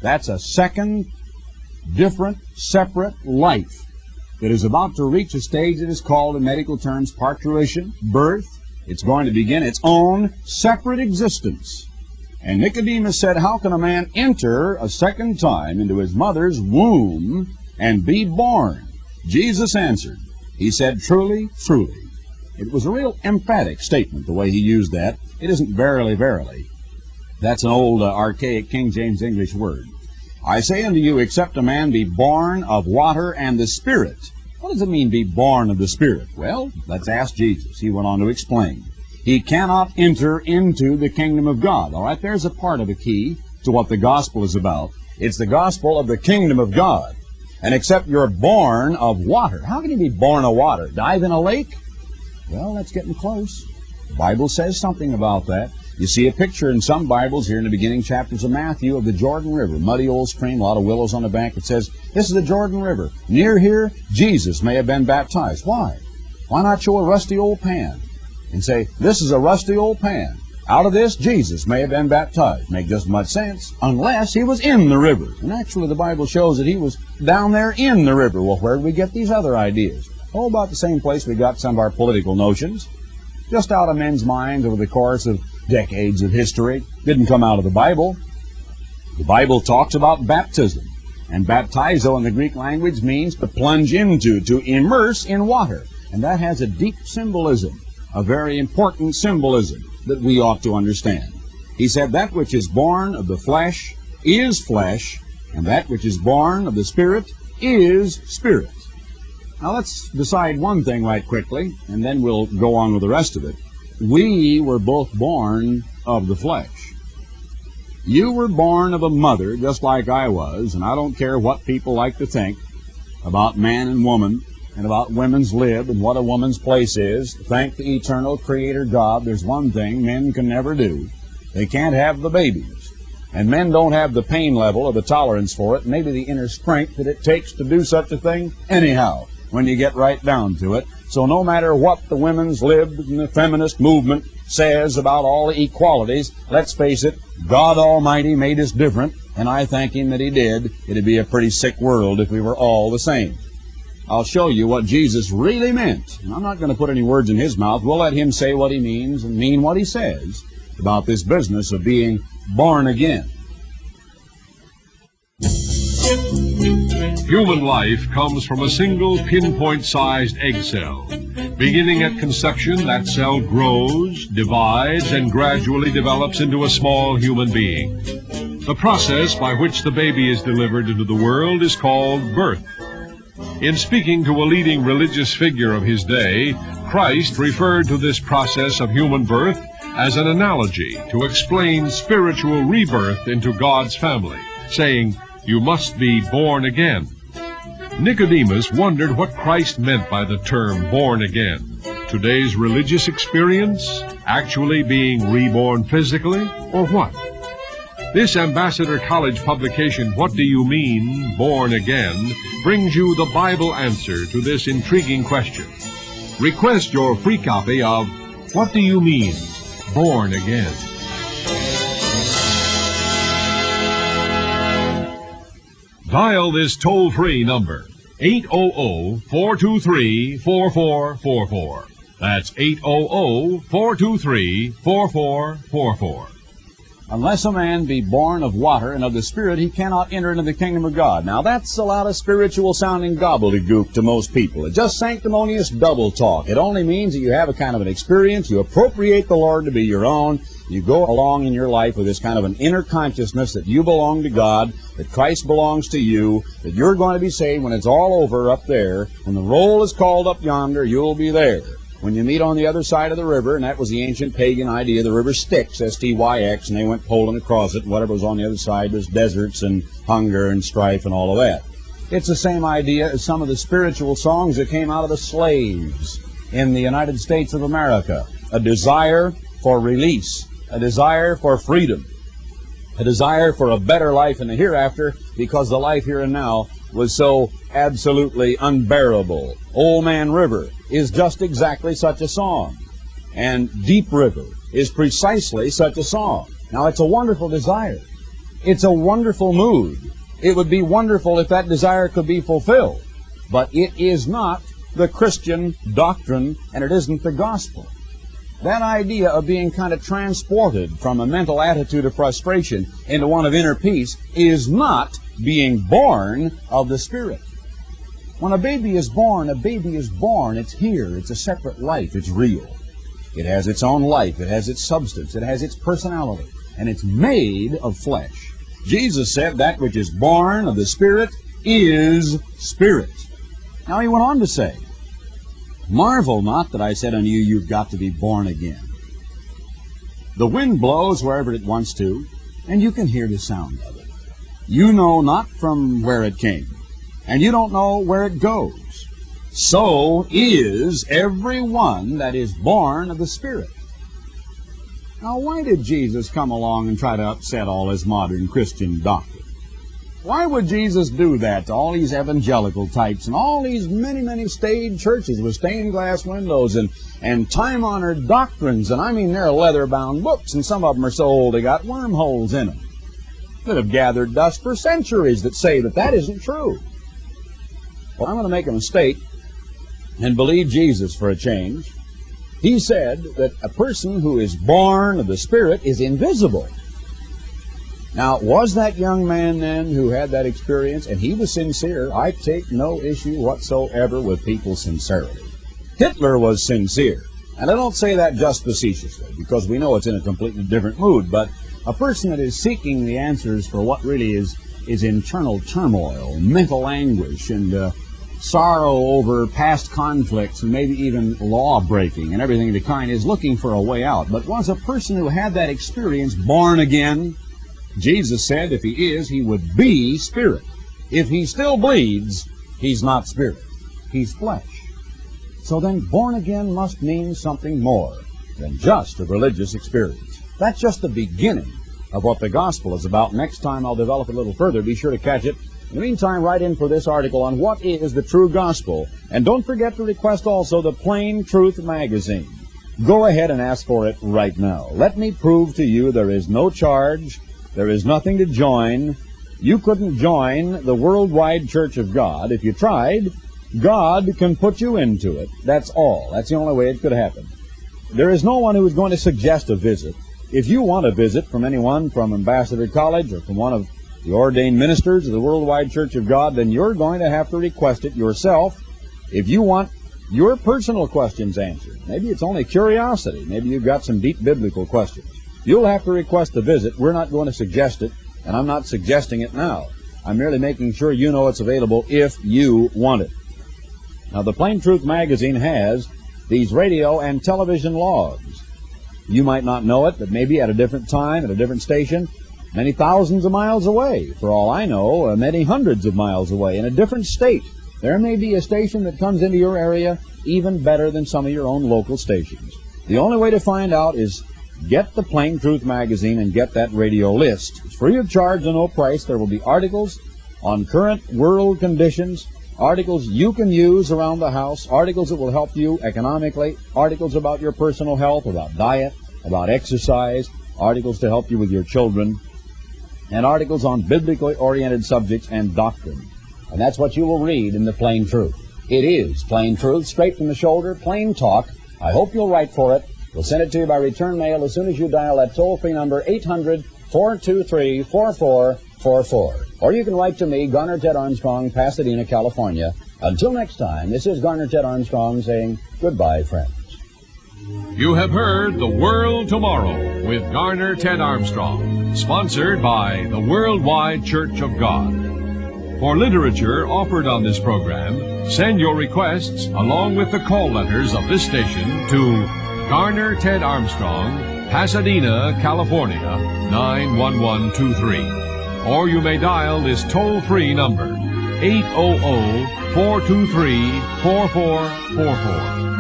That's a second, different, separate life that is about to reach a stage that is called in medical terms parturition, birth. It's going to begin its own separate existence. And Nicodemus said, how can a man enter a second time into his mother's womb and be born? Jesus answered. He said, truly, truly. It was a real emphatic statement, the way he used that. It isn't verily, verily. That's an old, archaic King James English word. I say unto you, except a man be born of water and the Spirit. What does it mean, be born of the Spirit? Well, let's ask Jesus. He went on to explain. He cannot enter into the kingdom of God. All right, there's a part of the key to what the gospel is about. It's the gospel of the kingdom of God. And except you're born of water. How can you be born of water? Dive in a lake? Well, that's getting close. The Bible says something about that. You see a picture in some Bibles here in the beginning chapters of Matthew of the Jordan River. Muddy old stream, a lot of willows on the bank. It says, this is the Jordan River. Near here, Jesus may have been baptized. Why? Why not show a rusty old pan and say, this is a rusty old pan. Out of this, Jesus may have been baptized. Make just as much sense, unless he was in the river. And actually, the Bible shows that he was down there in the river. Well, where do we get these other ideas? Oh, about the same place we got some of our political notions. Just out of men's minds over the course of decades of history. Didn't come out of the Bible. The Bible talks about baptism. And baptizo in the Greek language means to plunge into, to immerse in water. And that has a deep symbolism, a very important symbolism that we ought to understand. He said, that which is born of the flesh is flesh, and that which is born of the Spirit is spirit. Now let's decide one thing right quickly, and then we'll go on with the rest of it. We were both born of the flesh. You were born of a mother just like I was, and I don't care what people like to think about man and woman and about women's lib and what a woman's place is. Thank the eternal Creator God, there's one thing men can never do. They can't have the babies. And men don't have the pain level or the tolerance for it, maybe the inner strength that it takes to do such a thing anyhow, when you get right down to it. So no matter what the women's lib and the feminist movement says about all the equalities, let's face it, God Almighty made us different, and I thank Him that He did. It'd be a pretty sick world if we were all the same. I'll show you what Jesus really meant. And I'm not going to put any words in His mouth. We'll let Him say what He means and mean what He says about this business of being born again. Human life comes from a single pinpoint-sized egg cell. Beginning at conception, that cell grows, divides, and gradually develops into a small human being. The process by which the baby is delivered into the world is called birth. In speaking to a leading religious figure of his day, Christ referred to this process of human birth as an analogy to explain spiritual rebirth into God's family, saying, you must be born again. Nicodemus wondered what Christ meant by the term born again. Today's religious experience, actually being reborn physically, or what? This Ambassador College publication, What Do You Mean, Born Again, brings you the Bible answer to this intriguing question. Request your free copy of What Do You Mean, Born Again? Dial this toll-free number, 800-423-4444. That's 800-423-4444. Unless a man be born of water and of the Spirit, he cannot enter into the kingdom of God. Now, that's a lot of spiritual-sounding gobbledygook to most people. It's just sanctimonious double talk. It only means that you have a kind of an experience, you appropriate the Lord to be your own, you go along in your life with this kind of an inner consciousness that you belong to God, that Christ belongs to you, that you're going to be saved when it's all over up there. When the roll is called up yonder, you'll be there. When you meet on the other side of the river, and that was the ancient pagan idea, the river Styx, S-T-Y-X, and they went poling across it, and whatever was on the other side was deserts and hunger and strife and all of that. It's the same idea as some of the spiritual songs that came out of the slaves in the United States of America. A desire for release, a desire for freedom, a desire for a better life in the hereafter, because the life here and now was so absolutely unbearable. Old Man River is just exactly such a song. And Deep River is precisely such a song. Now, it's a wonderful desire. It's a wonderful mood. It would be wonderful if that desire could be fulfilled. But it is not the Christian doctrine, and it isn't the gospel. That idea of being kind of transported from a mental attitude of frustration into one of inner peace is not being born of the Spirit. When a baby is born, it's here. It's a separate life. It's real. It has its own life. It has its substance. It has its personality. And it's made of flesh. Jesus said that which is born of the Spirit is spirit. Now he went on to say, marvel not that I said unto you, you've got to be born again. The wind blows wherever it wants to, and you can hear the sound of it. You know not from where it came, and you don't know where it goes. So is every one that is born of the Spirit. Now, why did Jesus come along and try to upset all his modern Christian doctrine? Why would Jesus do that to all these evangelical types and all these many staid churches with stained glass windows and time-honored doctrines? And I mean, they're leather-bound books, and some of them are so old they got wormholes in them that have gathered dust for centuries that say that that isn't true. Well, I'm going to make a mistake and believe Jesus for a change. He said that a person who is born of the Spirit is invisible. Now, was that young man then who had that experience, and he was sincere? I take no issue whatsoever with people's sincerity. Hitler was sincere. And I don't say that just facetiously, because we know it's in a completely different mood, but a person that is seeking the answers for what really is internal turmoil, mental anguish, and sorrow over past conflicts, and maybe even law-breaking and everything of the kind, is looking for a way out. But was a person who had that experience born again? Jesus said if he is, he would be spirit. If he still bleeds, he's not spirit. He's flesh. So then born again must mean something more than just a religious experience. That's just the beginning of what the gospel is about. Next time I'll develop it a little further. Be sure to catch it. In the meantime, write in for this article on what is the true gospel. And don't forget to request also the Plain Truth magazine. Go ahead and ask for it right now. Let me prove to you there is no charge. There is nothing to join. You couldn't join the worldwide Church of God. If you tried, God can put you into it. That's all. That's the only way it could happen. There is no one who is going to suggest a visit. If you want a visit from anyone from Ambassador College or from one of the ordained ministers of the worldwide Church of God, then you're going to have to request it yourself. If you want your personal questions answered, maybe it's only curiosity. Maybe you've got some deep biblical questions. You'll have to request the visit. We're not going to suggest it, and I'm not suggesting it now. I'm merely making sure you know it's available if you want it. Now, the Plain Truth magazine has these radio and television logs. You might not know it, but maybe at a different time, at a different station, many thousands of miles away, for all I know, many hundreds of miles away, in a different state, there may be a station that comes into your area even better than some of your own local stations. The only way to find out is get the Plain Truth magazine and get that radio list. It's free of charge and no price. There will be articles on current world conditions, articles you can use around the house, articles that will help you economically, articles about your personal health, about diet, about exercise, articles to help you with your children, and articles on biblically oriented subjects and doctrine. And that's what you will read in the Plain Truth. It is Plain Truth, straight from the shoulder, plain talk. I hope you'll write for it. We'll send it to you by return mail as soon as you dial that toll-free number 800-423-4444. Or you can write to me, Garner Ted Armstrong, Pasadena, California. Until next time, this is Garner Ted Armstrong saying goodbye, friends. You have heard The World Tomorrow with Garner Ted Armstrong, sponsored by the Worldwide Church of God. For literature offered on this program, send your requests along with the call letters of this station to Garner Ted Armstrong, Pasadena, California, 91123. Or you may dial this toll-free number, 800-423-4444.